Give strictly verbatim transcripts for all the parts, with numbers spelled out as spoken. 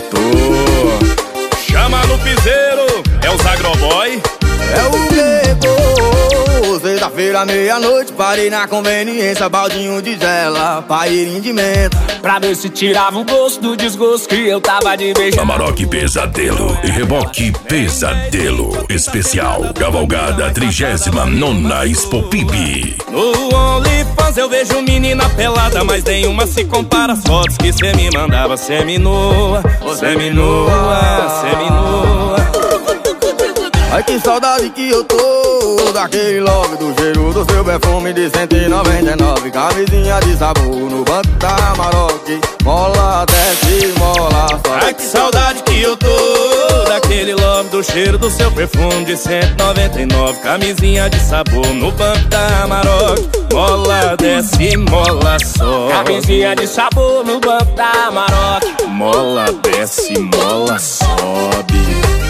tô. Chama no piseiro, é os agroboy. É o Bebo, sexta-feira, meia-noite, parei na conveniência, baldinho de gela, pairinho de menta, pra ver se tirava o gosto do desgosto que eu tava de beijar. Amarok Pesadelo e Reboque Pesadelo especial Cavalgada trigésima nona Expo P I B. No OnlyFans eu vejo menina pelada, mas nenhuma se compara às fotos que cê me mandava. Semi-nua, semi-nua, semi-nua. Ai que saudade que eu tô daquele love, do cheiro do seu perfume de cento e noventa e nove. Camisinha de sabor no banco da Amarok, mola desce, mola sobe. Ai que saudade que eu tô daquele love, do cheiro do seu perfume de cento e noventa e nove. Camisinha de sabor no banco da Amarok, mola desce, mola sobe. Camisinha de sabor no banco da Amarok, mola desce, mola sobe.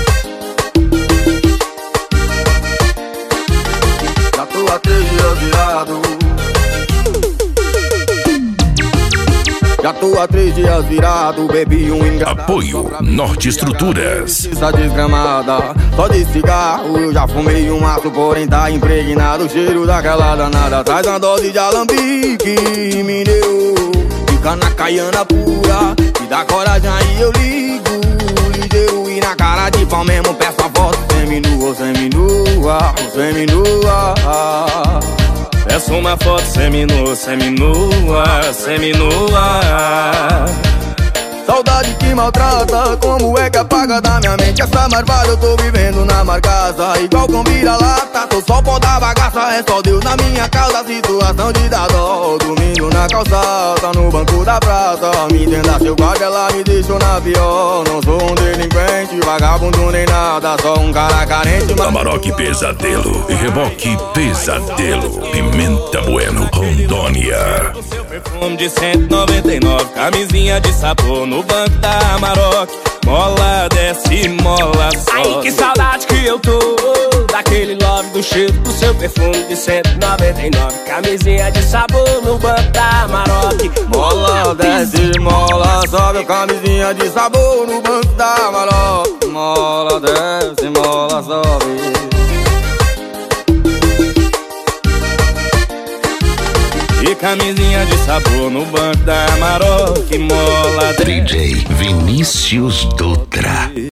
Já tô há três dias virado, já tô há três dias virado, bebi um engradado. Apoio Norte Estruturas. Essa desgramada, só de cigarro eu já fumei um maço, porém tá impregnado o cheiro daquela danada. Traz uma dose de alambique, me deu, fica na caiana pura, me dá coragem aí eu ligo, ligeiro e na cara de pau mesmo peço a foto, semi-nua, semi-nua, semi-nua. Peço uma foto semi-nua, semi-nua, semi-nua. Saudade que maltrata, como é que apaga da minha mente essa marvada? Eu tô vivendo na marcaça, igual com vira-lata. Tô só pó da bagaça, é só Deus na minha causa. Situação de dar dó, dormindo na calçada, no banco da praça. Me entenda, seu guarda, ela me deixou na pior. Não sou um delinquente, vagabundo nem nada, só um cara carente. Mas... Amarok Pesadelo e Reboque Pesadelo, Pimenta Bueno, Rondônia. O seu perfume de cento e noventa e nove, camisinha de sabor no banco da Amarok, mola desce, mola sobe. ai que saudade que eu tô daquele love, do cheiro do seu perfume de cento e noventa e nove. Camisinha de sabor no banco da Amarok, mola desce, mola sobe. Camisinha de sabor no banco da Amarok, mola desce, mola sobe. E camisinha de sabor no banco da Amarok, mola D J Vinícius Dutra.